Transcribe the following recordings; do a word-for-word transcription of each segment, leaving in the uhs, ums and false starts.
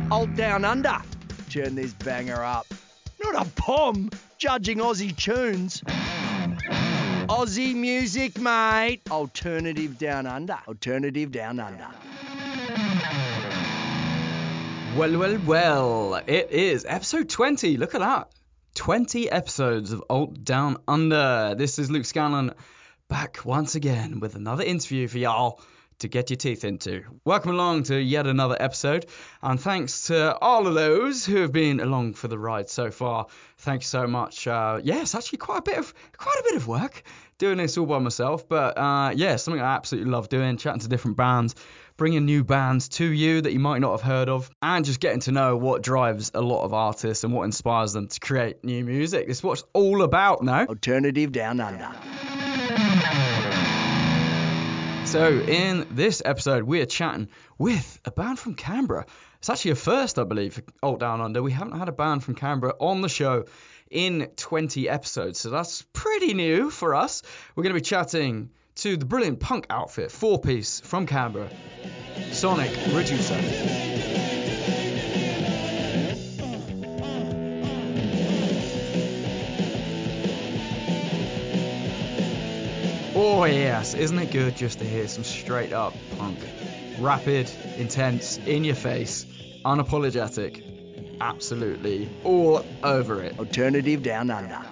Alt Down Under. Turn this banger up. Not a bomb, judging Aussie tunes. Aussie music, mate. Alternative Down Under. Alternative Down Under. Well, well, well. It is episode twenty. Look at that. twenty episodes of Alt Down Under. This is Luke Scanlon back once again with another interview for y'all to get your teeth into. Welcome along to yet another episode, and thanks to all of those who have been along for the ride so far. Thank you so much. Uh, yeah, it's actually quite a bit of quite a bit of work doing this all by myself, but uh, yeah, something I absolutely love doing, chatting to different bands, bringing new bands to you that you might not have heard of, and just getting to know what drives a lot of artists and what inspires them to create new music. It's what it's all about now. Alternative Down Under. So in this episode, we are chatting with a band from Canberra. It's actually a first, I believe, for Alt Down Under. We haven't had a band from Canberra on the show in twenty episodes, so that's pretty new for us. We're going to be chatting to the brilliant punk outfit, four-piece from Canberra, Sonic Reducer. Oh yes, isn't it good just to hear some straight up punk? Rapid, intense, in your face, unapologetic, absolutely all over it. Alternative Down Under.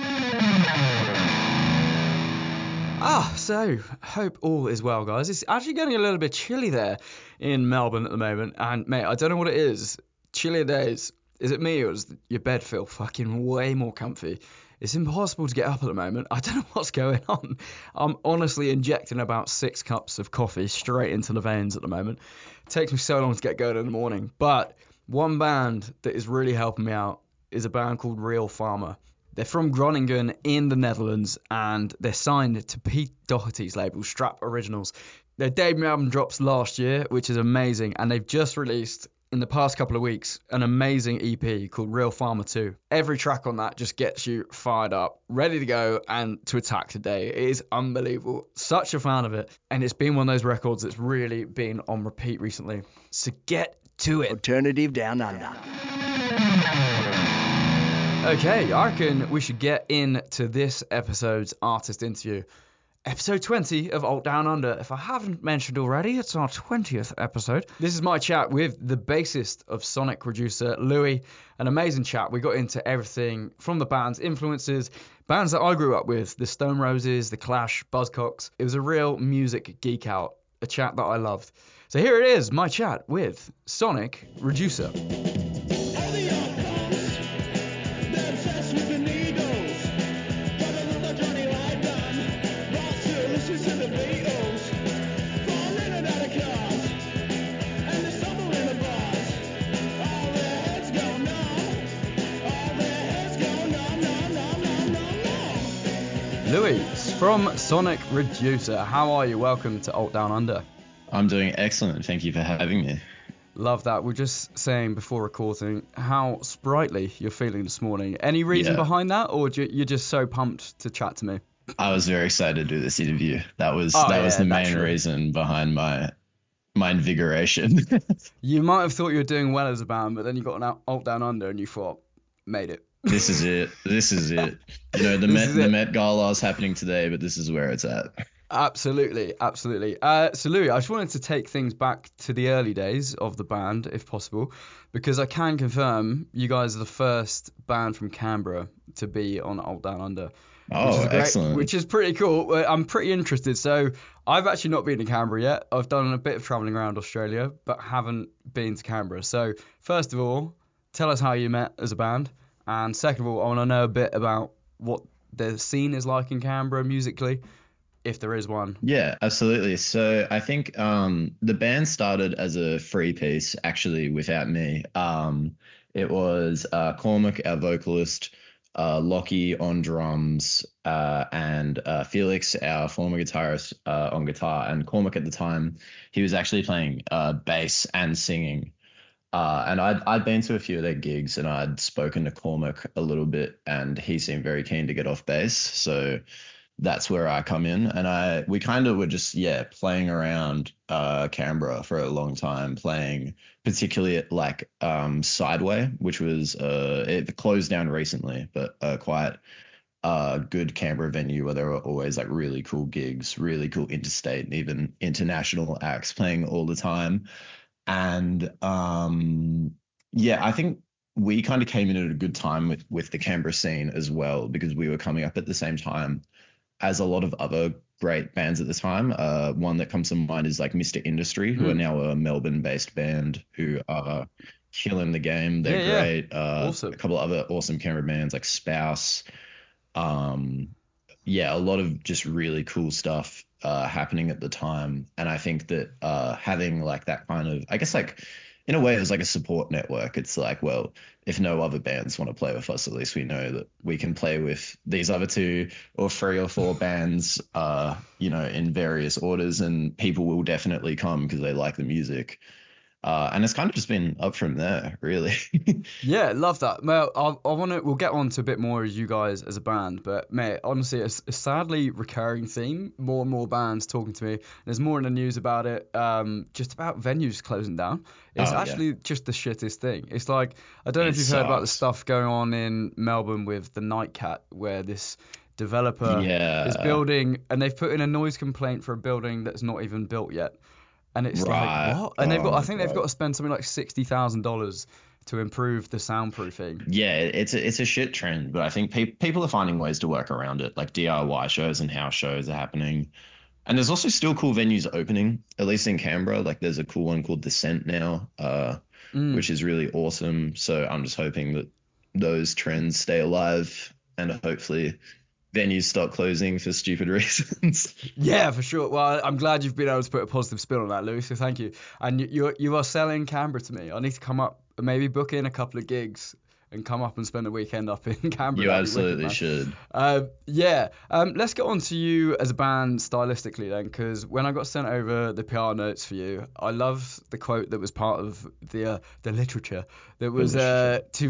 Ah, so, hope all is well, guys. It's actually getting a little bit chilly there in Melbourne at the moment, and mate, I don't know what it is. Chillier days, is it me or does your bed feel fucking way more comfy? It's impossible to get up at the moment. I don't know what's going on. I'm honestly injecting about six cups of coffee straight into the veins at the moment. It takes me so long to get going in the morning. But one band that is really helping me out is a band called Real Farmer. They're from Groningen in the Netherlands, and they're signed to Pete Doherty's label, Strap Originals. Their debut album drops last year, which is amazing, and they've just released, in the past couple of weeks, an amazing E P called Real Farmer two. Every track on that just gets you fired up, ready to go and to attack today. It is unbelievable. Such a fan of it. And it's been one of those records that's really been on repeat recently. So get to it. Alternative Down Under. Okay, I reckon we should get into this episode's artist interview. Episode twenty of Alt Down Under. If I haven't mentioned already, it's our twentieth episode. This is my chat with the bassist of Sonic Reducer, Louis. An amazing chat. We got into everything from the band's influences, bands that I grew up with, the Stone Roses, the Clash, Buzzcocks. It was a real music geek out, a chat that I loved. So here it is, my chat with Sonic Reducer. Louis, from Sonic Reducer, how are you? Welcome to Alt Down Under. I'm doing excellent. Thank you for having me. Love that. We're just saying before recording how sprightly you're feeling this morning. Any reason Yeah. behind that, or you're just so pumped to chat to me? I was very excited to do this interview. That was Oh, that yeah, was the main naturally. reason behind my my invigoration. You might have thought you were doing well as a band, but then you got an Alt Down Under and you thought, made it. This is it. This is it. You know, the This Met is the it. Met Gala is happening today, but this is where it's at. Absolutely, absolutely. Uh, so Louis, I just wanted to take things back to the early days of the band, if possible, because I can confirm you guys are the first band from Canberra to be on Alt Down Under. Oh, which is great, excellent. Which is pretty cool. Well, I'm pretty interested. So I've actually not been to Canberra yet. I've done a bit of travelling around Australia, but haven't been to Canberra. So first of all, tell us how you met as a band. And second of all, I want to know a bit about what the scene is like in Canberra musically, if there is one. Yeah, absolutely. So I think um, the band started as a free piece, actually, without me. Um, it was uh, Cormac, our vocalist, uh, Lockie on drums, uh, and uh, Felix, our former guitarist, uh, on guitar. And Cormac at the time, he was actually playing uh, bass and singing. Uh, and I'd, I'd been to a few of their gigs, and I'd spoken to Cormac a little bit, and he seemed very keen to get off bass. So that's where I come in. And I we kind of were just yeah playing around uh, Canberra for a long time, playing particularly at like um, Sideway, which was uh, it closed down recently, but uh, quite a good Canberra venue where there were always like really cool gigs, really cool interstate and even international acts playing all the time. And um, yeah, I think we kind of came in at a good time with with the Canberra scene as well because we were coming up at the same time as a lot of other great bands at the time. Uh, one that comes to mind is like Mister Industry, who are Mm. now a Melbourne-based band who are killing the game. They're Yeah, yeah. great. Uh, Awesome. A couple of other awesome Canberra bands like Spouse. Um, yeah, a lot of just really cool stuff uh, happening at the time. And I think that uh, having like that kind of, I guess like in a way, it was like a support network. It's like, well, if no other bands want to play with us, at least we know that we can play with these other two or three or four bands, uh, you know, in various orders, and people will definitely come because they like the music. Uh, and it's kind of just been up from there, really. Yeah, love that. Well, I, I want to. We'll get on to a bit more as you guys as a band, but mate, honestly, it's a sadly recurring theme. More and more bands talking to me. There's more in the news about it. Um, just about venues closing down. It's Oh, yeah. actually just the shittest thing. It's like I don't know It if you've heard about the sucks. stuff going on in Melbourne with the Nightcat, where this developer is Yeah. building, and they've put in a noise complaint for a building that's not even built yet. And it's like, Right. what? And they've Oh got, I my think they've got God. to spend something like sixty thousand dollars to improve the soundproofing. Yeah, it's a, it's a shit trend, but I think pe- people are finding ways to work around it. Like D I Y shows and house shows are happening. And there's also still cool venues opening, at least in Canberra. Like there's a cool one called Descent now, uh, Mm. which is really awesome. So I'm just hoping that those trends stay alive and hopefully venues stop closing for stupid reasons. Yeah, for sure. Well, I'm glad you've been able to put a positive spin on that, Louis. So thank you. And you you you are selling Canberra to me. I need to come up, maybe book in a couple of gigs and come up and spend the weekend up in Canberra. You That'd be wicked, absolutely man. should. Uh, yeah. Um, let's get on to you as a band stylistically then, because when I got sent over the P R notes for you, I love the quote that was part of the uh, the literature. That was uh, two,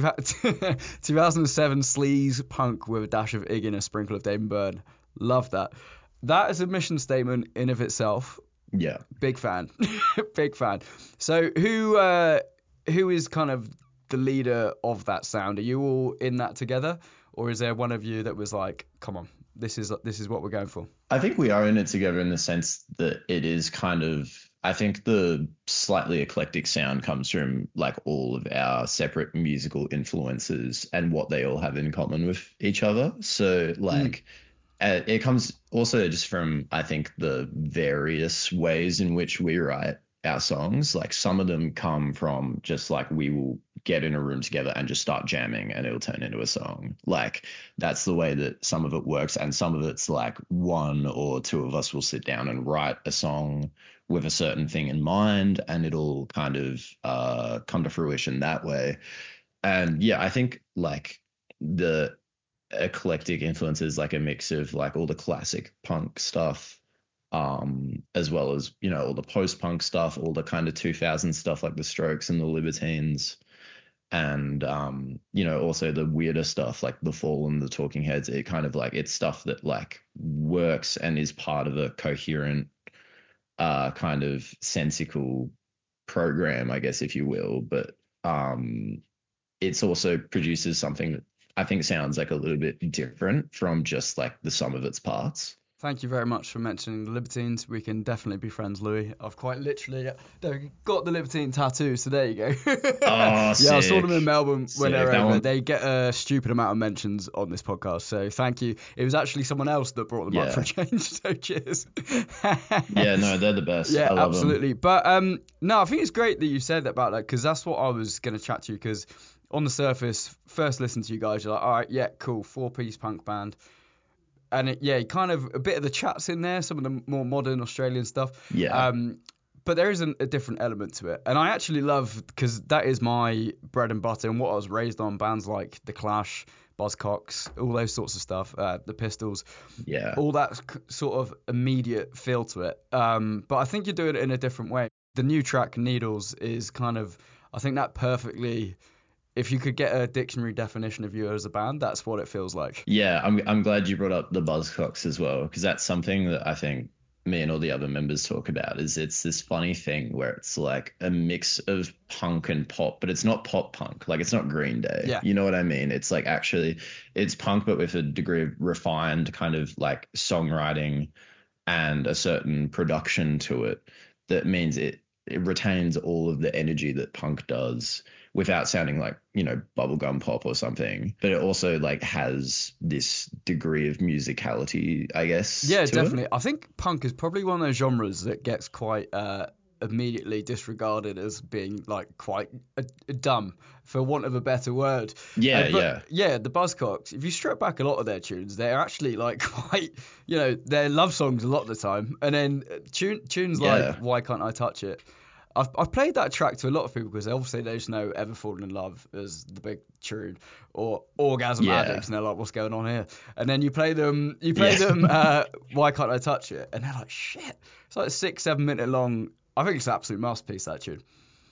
two thousand seven sleaze punk with a dash of Ig and a sprinkle of Damon Byrne. Love that. That is a mission statement in of itself. Yeah. Big fan, big fan. So who uh, who is kind of the leader of that sound? Are you all in that together, or is there one of you that was like, "Come on, this is this is what we're going for"? I think we are in it together in the sense that it is kind of, I think the slightly eclectic sound comes from like all of our separate musical influences and what they all have in common with each other. So Mm. like uh, it comes also just from, I think, the various ways in which we write our songs. Like some of them come from just like we will get in a room together and just start jamming and it'll turn into a song. Like that's the way that some of it works. And some of it's like one or two of us will sit down and write a song with a certain thing in mind and it'll kind of uh, come to fruition that way. And yeah, I think like the eclectic influences, like a mix of like all the classic punk stuff, um, as well as, you know, all the post-punk stuff, all the kind of two thousand stuff like the Strokes and the Libertines, and um, you know, also the weirder stuff like the Fall and the Talking Heads. It kind of like it's stuff that like works and is part of a coherent uh kind of sensical program, I guess, if you will. But um it's also produces something that I think sounds like a little bit different from just like the sum of its parts. Thank you very much for mentioning the Libertines. We can definitely be friends, Louis. I've quite literally got the Libertine tattoo, so there you go. Oh, Yeah, I saw them in sick. Melbourne when Sick. they're That over. one, They get a stupid amount of mentions on this podcast, so thank you. It was actually someone else that brought them up for a yeah. change, so cheers. Yeah, no, they're the best. Yeah, I love them. absolutely. But um, no, I think it's great that you said that about that because that's what I was going to chat to you because on the surface, first listen to you guys, you're like, all right, yeah, cool, four-piece punk band. And it, yeah, kind of a bit of the chats in there, some of the more modern Australian stuff. Yeah. Um, but there is an, a different element to it. And I actually love, because that is my bread and butter and what I was raised on, bands like The Clash, Buzzcocks, all those sorts of stuff, uh, The Pistols, Yeah. all that c- sort of immediate feel to it. Um, but I think you're doing it in a different way. The new track, Needles, is kind of, I think that perfectly if you could get a dictionary definition of you as a band, that's what it feels like. Yeah, I'm I'm glad you brought up the Buzzcocks as well, because that's something that I think me and all the other members talk about. Is it's this funny thing where it's like a mix of punk and pop, but it's not pop punk. Like it's not Green Day. Yeah. You know what I mean? It's like actually it's punk, but with a degree of refined kind of like songwriting and a certain production to it that means it it retains all of the energy that punk does without sounding like, you know, bubblegum pop or something. But it also like has this degree of musicality, I guess. Yeah, to definitely. it. I think punk is probably one of those genres that gets quite uh, immediately disregarded as being like quite uh, dumb, for want of a better word. Yeah, Uh, but yeah. yeah, the Buzzcocks, if you strip back a lot of their tunes, they're actually like quite, you know, they're love songs a lot of the time. And then uh, tune, tunes like Yeah. Why Can't I Touch It? I've, I've played that track to a lot of people because obviously they just know Ever Fallen in Love as the big tune, or Orgasm Yeah. Addicts, and they're like, what's going on here? And then you play them, you play Yeah. them, uh, Why Can't I Touch It? And they're like, shit. It's like a six, seven minute long. I think it's an absolute masterpiece, that tune.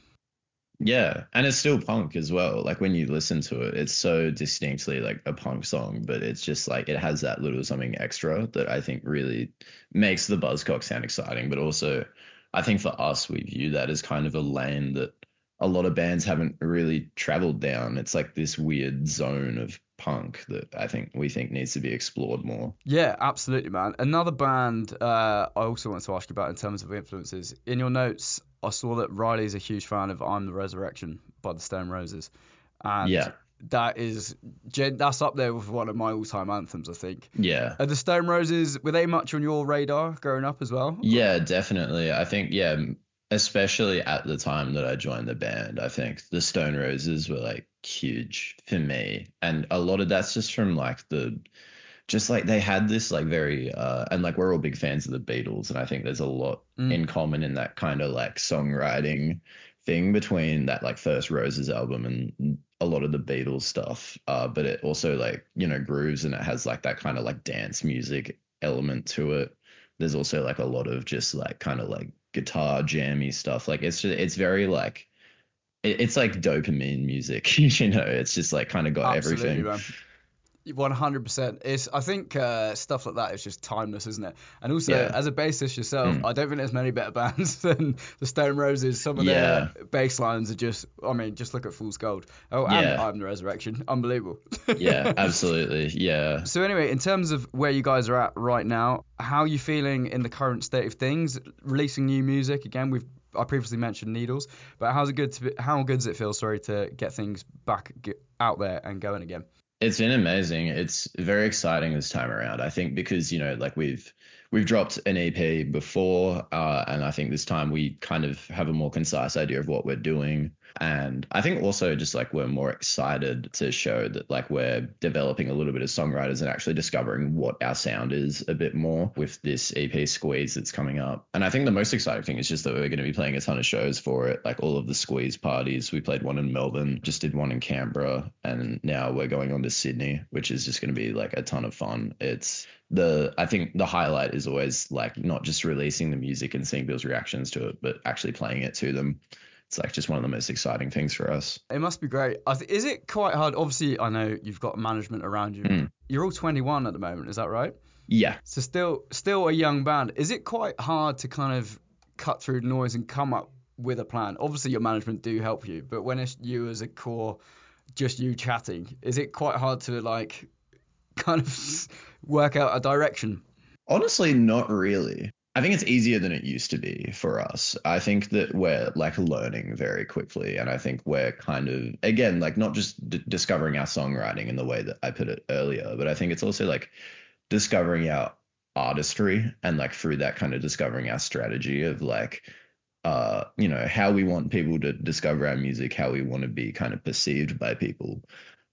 Yeah, and it's still punk as well. Like when you listen to it, it's so distinctly like a punk song, but it's just like it has that little something extra that I think really makes the Buzzcock sound exciting. But also, I think for us, we view that as kind of a lane that a lot of bands haven't really traveled down. It's like this weird zone of punk that I think we think needs to be explored more. Yeah, absolutely, man. Another band uh, I also want to ask you about in terms of influences. In your notes, I saw that Riley's a huge fan of I'm the Resurrection by the Stone Roses. And Yeah, that is, gen- that's up there with one of my all-time anthems, I think. yeah. Are the Stone Roses, were they much on your radar growing up as well? Yeah, definitely. I think, yeah, m- especially at the time that I joined the band, I think the Stone Roses were like huge for me. And a lot of that's just from like the, just like they had this like very, uh, and like we're all big fans of the Beatles. And I think there's a lot Mm. in common in that kind of like songwriting thing between that like first Roses album and a lot of the Beatles stuff. Uh, but it also like, you know, grooves and it has like that kind of like dance music element to it. There's also like a lot of just like kind of like guitar jammy stuff. Like it's just, it's very like it, it's like dopamine music, you know. It's just like kind of got Absolutely, everything. man. one hundred percent. It's, I think uh, stuff like that is just timeless, isn't it? And also, Yeah. as a bassist yourself, Mm. I don't think there's many better bands than the Stone Roses. Some of Yeah. their bass lines are just, I mean, just look at Fool's Gold. Oh, and Yeah. I'm the Resurrection. Unbelievable. Yeah, absolutely. Yeah. So anyway, in terms of where you guys are at right now, how are you feeling in the current state of things? Releasing new music again. We've I previously mentioned Needles, but how's it good to be, how good does it feel? Sorry, to get things back get out there and going again. It's been amazing. It's very exciting this time around. I think because, you know, like we've we've dropped an E P before, uh, and I think this time we kind of have a more concise idea of what we're doing. And I think also just like we're more excited to show that like we're developing a little bit of songwriters and actually discovering what our sound is a bit more with this E P Squeeze that's coming up. And I think the most exciting thing is just that we're going to be playing a ton of shows for it, like all of the Squeeze parties. We played one in Melbourne, just did one in Canberra, and now we're going on to Sydney, which is just going to be like a ton of fun. It's the I think the highlight is always like not just releasing the music and seeing people's reactions to it, but actually playing it to them. It's like just one of the most exciting things for us. It must be great. I th- is it quite hard? Obviously, I know you've got management around you. Mm. You're all twenty-one at the moment, is that right? Yeah. So still, still a young band. Is it quite hard to kind of cut through the noise and come up with a plan? Obviously, your management do help you, but when it's you as a core, just you chatting, is it quite hard to like kind of work out a direction? Honestly, not really. I think it's easier than it used to be for us. I think that we're like learning very quickly. And I think we're kind of, again, like not just d- discovering our songwriting in the way that I put it earlier, but I think it's also like discovering our artistry and like through that kind of discovering our strategy of like, uh, you know, how we want people to discover our music, how we want to be kind of perceived by people.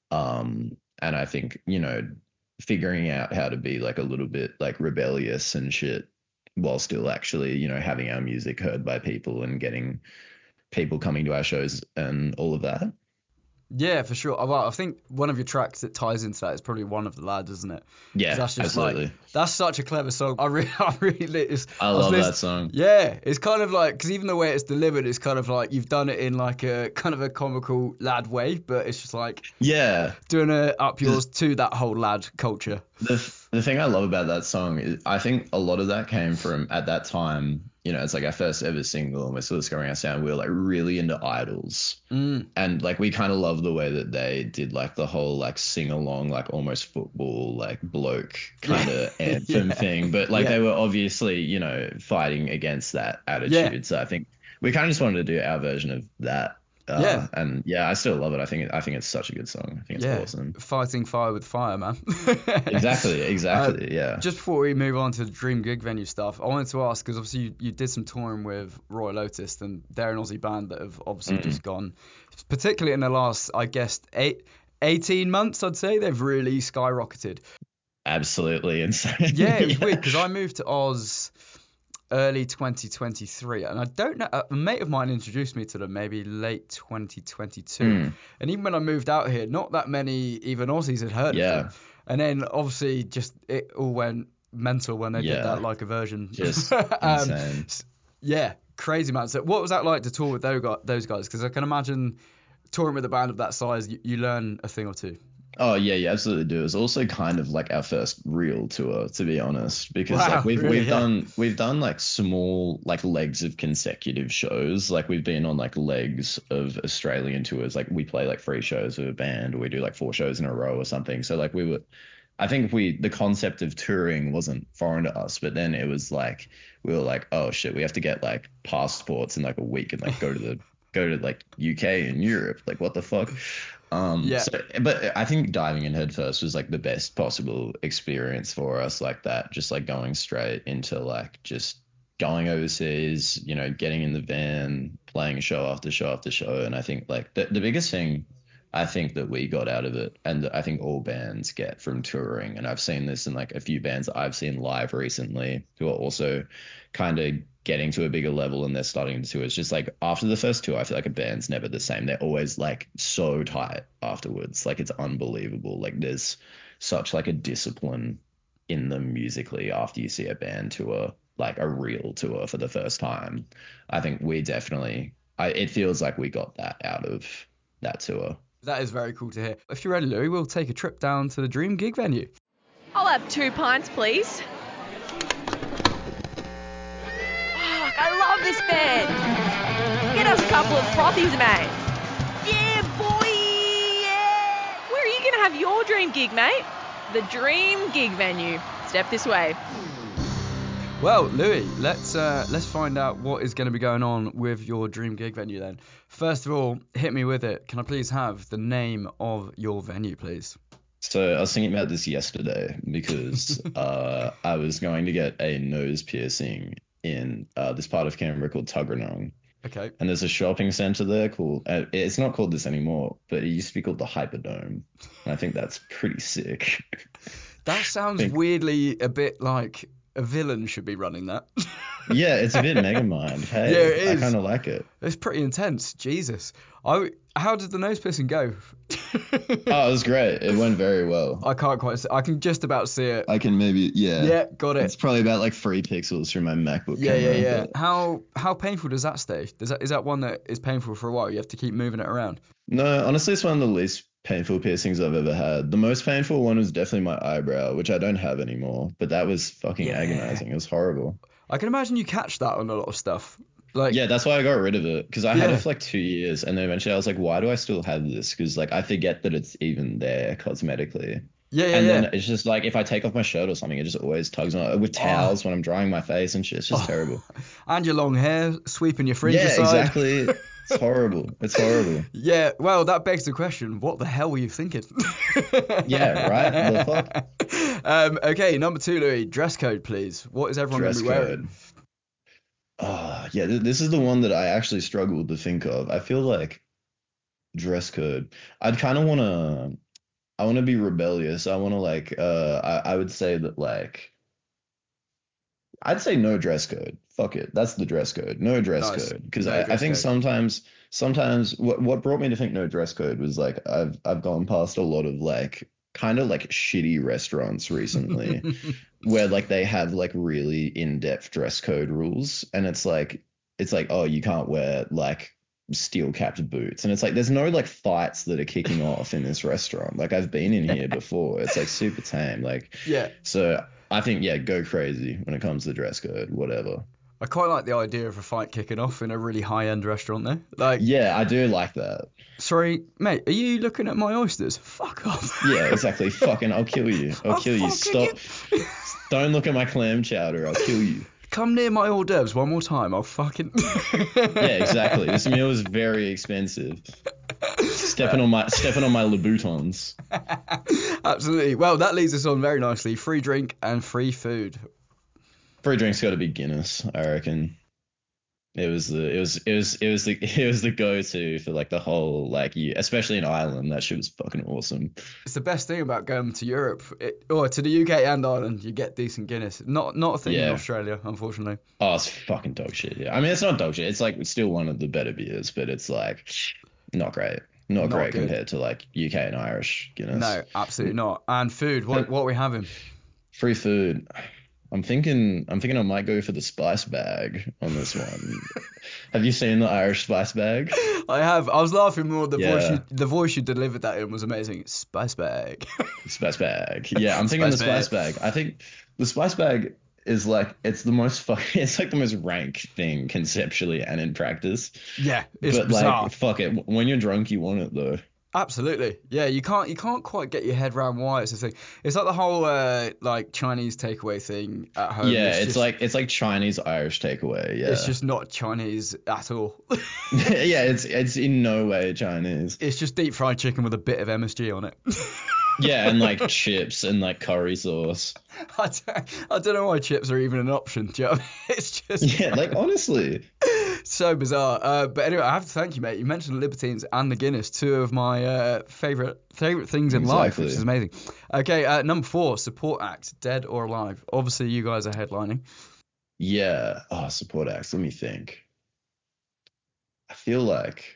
Um, and I think, you know, figuring out how to be like a little bit like rebellious and shit while still actually, you know, having our music heard by people and getting people coming to our shows and all of that. Yeah, for sure. Well, I think one of your tracks that ties into that is probably One of the Lads, isn't it? 'Cause Yeah, that's just absolutely. like that's such a clever song. I really, I really, it's, I was love lis- that song. Yeah, it's kind of like because even the way it's delivered is kind of like you've done it in like a kind of a comical lad way, but it's just like Yeah. doing a up yours to that whole lad culture. The the thing I love about that song is I think a lot of that came from at that time, you know, it's like our first ever single and we're still discovering our sound. We were like really into Idols. Mm. And like we kind of love the way that they did like the whole like sing along, like almost football, like bloke kind of anthem Yeah. thing. But like Yeah. they were obviously, you know, fighting against that attitude. Yeah. So I think we kind of just wanted to do our version of that. Uh, Yeah. And yeah, I still love it. I think I think it's such a good song. I think it's Yeah, awesome. fighting fire with fire, man. Exactly, exactly. Uh, yeah. Just before we move on to the Dream Gig Venue stuff, I wanted to ask because obviously you, you did some touring with Royal Lotus, and they're an Aussie band that have obviously Mm. just gone, particularly in the last, I guess, eight, eighteen months, I'd say they've really skyrocketed. Absolutely insane. Yeah, it was weird because I moved to Oz early twenty twenty-three, and I don't know, a mate of mine introduced me to them maybe late twenty twenty-two, Mm. and even when I moved out here, not that many even Aussies had heard of Yeah. them, and then obviously just it all went mental when they did Yeah. that like a version. Just um, insane. s- yeah, crazy man. So what was that like to tour with those guys? Those guys, because I can imagine touring with a band of that size, you, you learn a thing or two. Oh yeah, you absolutely do. It's also kind of like our first real tour, to be honest, because Wow, like we've really, we've yeah. done we've done like small like legs of consecutive shows. Like we've been on like legs of Australian tours. Like we play like three shows with a band, or we do like four shows in a row or something. So like we were, I think we the concept of touring wasn't foreign to us, but then it was like we were like, oh shit, we have to get like passports in like a week and like go to the go to like U K and Europe. Like what the fuck? Um, Yeah. so, but I think diving in headfirst was like the best possible experience for us, like that, just like going straight into like just going overseas, you know, getting in the van, playing show after show after show. And I think like the, the biggest thing I think that we got out of it, and that I think all bands get from touring, and I've seen this in like a few bands that I've seen live recently who are also kind of getting to a bigger level and they're starting to tour. It's just like after the first tour, I feel like a band's never the same. They're always like so tight afterwards. Like it's unbelievable. Like there's such like a discipline in them musically after you see a band tour, like a real tour for the first time. I think we definitely, I, it feels like we got that out of that tour. That is very cool to hear. If you're ready, Louis, we'll take a trip down to the Dream Gig Venue. I'll have two pints, please. Fuck, I love this band. Get us a couple of frothies, mate. Yeah, boy, yeah. Where are you going to have your dream gig, mate? The Dream Gig Venue. Step this way. Well, Louis, let's uh, let's find out what is going to be going on with your Dream Gig Venue then. First of all, hit me with it. Can I please have the name of your venue, please? So I was thinking about this yesterday because uh, I was going to get a nose piercing in uh, this part of Canberra called Tuggeranong. Okay. And there's a shopping centre there called, uh, it's not called this anymore, but it used to be called the Hyperdome. And I think that's pretty sick. That sounds Think- weirdly a bit like a villain should be running that. Yeah, it's a bit Megamind. Hey, Yeah, it I is. kind of like it. It's pretty intense. Jesus. I, how did the nose piercing go? Oh, it was great. It went very well. I can't quite see. I can just about see it. I can maybe, yeah. Yeah, got it. It's probably about like three pixels from my MacBook Yeah, yeah, camera. yeah. but- How how painful does that stay? Does that is that one that is painful for a while? You have to keep moving it around. No, honestly, it's one of the least painful piercings I've ever had. The most painful one was definitely my eyebrow, which I don't have anymore, but that was fucking Yeah. agonizing. It was horrible. I can imagine you catch that on a lot of stuff. Like Yeah, that's why I got rid of it, because I had Yeah. it for like two years, and then eventually I was like, why do I still have this? Because like I forget that it's even there cosmetically. yeah, yeah, And yeah. then it's just like if I take off my shirt or something, it just always tugs on it with towels when I'm drying my face and shit. It's just Oh. terrible. And your long hair sweeping your fringe Yeah, aside. exactly. It's horrible. It's horrible. Yeah, well, that begs the question: what the hell were you thinking? Yeah, right? The fuck? Um, okay, number two, Louis. Dress code, please. What is everyone going Dress to be wearing? code. Oh, yeah, th- this is the one that I actually struggled to think of. I feel like dress code. I'd kind of want to, I want to be rebellious. I want to like, uh, I, I would say that like, I'd say no dress code fuck it, that's the dress code. No dress Nice. code. Because No I, I dress think code. sometimes sometimes what what brought me to think no dress code was like I've I've gone past a lot of like kind of like shitty restaurants recently where like they have like really in-depth dress code rules, and it's like it's like oh, you can't wear like steel capped boots, and it's like there's no like fights that are kicking off in this restaurant. Like I've been in here before, it's like super tame. Like Yeah. so I think yeah, go crazy when it comes to dress code, whatever. I quite like the idea of a fight kicking off in a really high-end restaurant there. Like, Yeah, I do like that. sorry, mate, are you looking at my oysters? Fuck off. Yeah, exactly. Fucking I'll kill you. I'll, I'll kill you. fucking Stop. you- Don't look at my clam chowder. I'll kill you. Come near my hors d'oeuvres one more time. I'll fucking. Yeah, exactly. This meal is very expensive. Stepping on my stepping on my Louboutins. Absolutely. Well, that leads us on very nicely. Free drink and free food. Free drink's got to be Guinness, I reckon. It was the it was it was it was the it was the go-to for like the whole like year, especially in Ireland. That shit was fucking awesome. It's the best thing about going to Europe, it, or to the U K and Ireland. You get decent Guinness. Not not a thing in Yeah. Australia, unfortunately. Oh, it's fucking dog shit. Yeah, I mean it's not dog shit. It's like it's still one of the better beers, but it's like not great. Not, Not great good. compared to like U K and Irish Guinness. No, absolutely not. And food. What what are we having? Free food. I'm thinking I'm thinking I might go for the spice bag on this one. Have you seen the Irish spice bag? I have. I was laughing more. The voice Yeah. you, the voice you delivered that in was amazing. Spice bag. Spice bag. Yeah, I'm thinking Spice the spice bag. I think the spice bag is like it's the most fuck it's like the most rank thing conceptually and in practice. Yeah, it's But bizarre. like fuck it, when you're drunk you want it though. Absolutely. Yeah, you can't you can't quite get your head around why it's a thing. It's like the whole uh, like Chinese takeaway thing at home. Yeah, it's just, like it's like Chinese Irish takeaway. Yeah. it's just not Chinese at all. Yeah, it's it's in no way Chinese. It's just deep fried chicken with a bit of M S G on it. Yeah, and like chips and like curry sauce. I don't, I don't know why chips are even an option. Do you know what I mean? It's just Yeah, like honestly. so bizarre. Uh, but anyway, I have to thank you, mate. You mentioned the Libertines and the Guinness, two of my uh, favorite favorite things in life, which is Exactly. amazing. Okay, uh, number four, support act, dead or alive. Obviously, you guys are headlining. Yeah. Oh, support acts. Let me think. I feel like,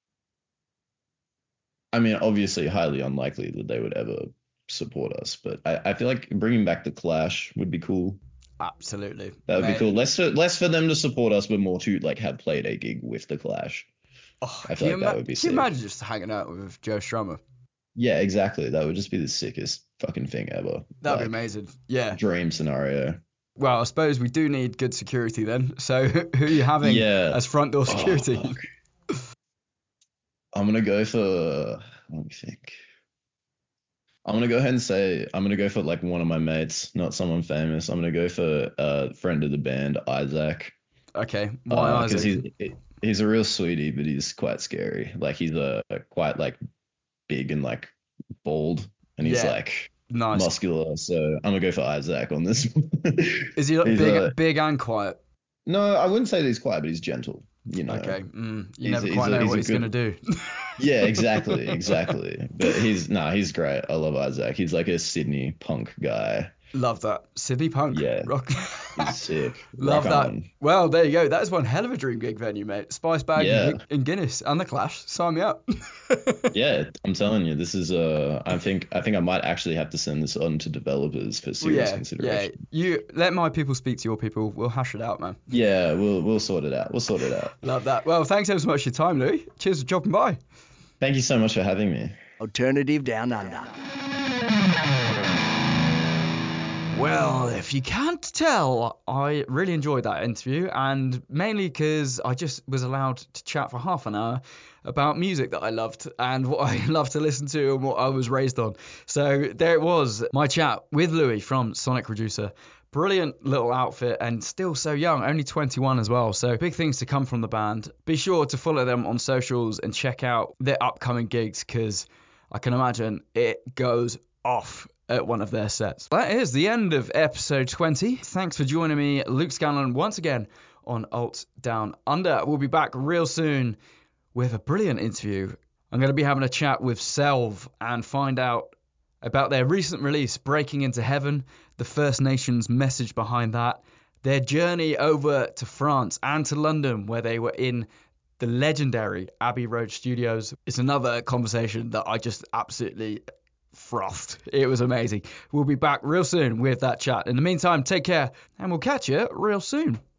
I mean, obviously, highly unlikely that they would ever support us, but I, I feel like bringing back the Clash would be cool. Absolutely. That would Mate, be cool. Less for, less for them to support us, but more to like have played a gig with the Clash. Oh, I can feel you like that ima- would be can you sick. imagine just hanging out with Joe Strummer? Yeah, exactly. That would just be the sickest fucking thing ever. That'd be Like, amazing. Yeah. dream scenario. Well, I suppose we do need good security then. So who are you having Yeah. as front door Oh, security? fuck. I'm gonna go for. Let me think. I'm gonna go ahead and say I'm gonna go for like one of my mates, not someone famous. I'm gonna go for a uh, friend of the band, Isaac, Okay. Why because Isaac? he's he's a real sweetie, but he's quite scary. Like he's a, a quite like big and like bald, and he's Yeah. like Nice. muscular. So I'm gonna go for Isaac on this one. Is he like He's big, a, big and quiet? no, I wouldn't say that he's quiet, but he's gentle. You know. Okay. Mm, you He's never a- he's quite a- know he's what a he's good- gonna do. Yeah, exactly, exactly. But he's nah, he's great. I love Isaac. He's like a Sydney punk guy. Love that. Sydney punk. Yeah. Rock. He's sick. Love Rock that. on. Well, there you go. That is one hell of a dream gig venue, mate. Spice Bag Yeah. and, and Guinness and the Clash. Sign me up. Yeah, I'm telling you, this is uh I think I think I might actually have to send this on to developers for Well, serious yeah, yeah. consideration. You let my people speak to your people. We'll hash it out, man. Yeah, we'll we'll sort it out. We'll sort it out. Love that. Well, thanks ever so much for your time, Louis. Cheers for dropping by. Thank you so much for having me. Alternative Down Under. Well, if you can't tell, I really enjoyed that interview, and mainly because I just was allowed to chat for half an hour about music that I loved and what I loved to listen to and what I was raised on. So there it was, my chat with Louis from Sonic Reducer. Brilliant little outfit and still so young, only twenty-one as well. So big things to come from the band. Be sure to follow them on socials and check out their upcoming gigs because I can imagine it goes off at one of their sets. That is the end of episode twenty. Thanks for joining me, Luke Scanlon, once again on Alt Down Under. We'll be back real soon with a brilliant interview. I'm going to be having a chat with Selv and find out about their recent release, Breaking Into Heaven, the First Nations message behind that, their journey over to France and to London, where they were in the legendary Abbey Road Studios, is another conversation that I just absolutely frothed. It was amazing. We'll be back real soon with that chat. In the meantime, take care, and we'll catch you real soon.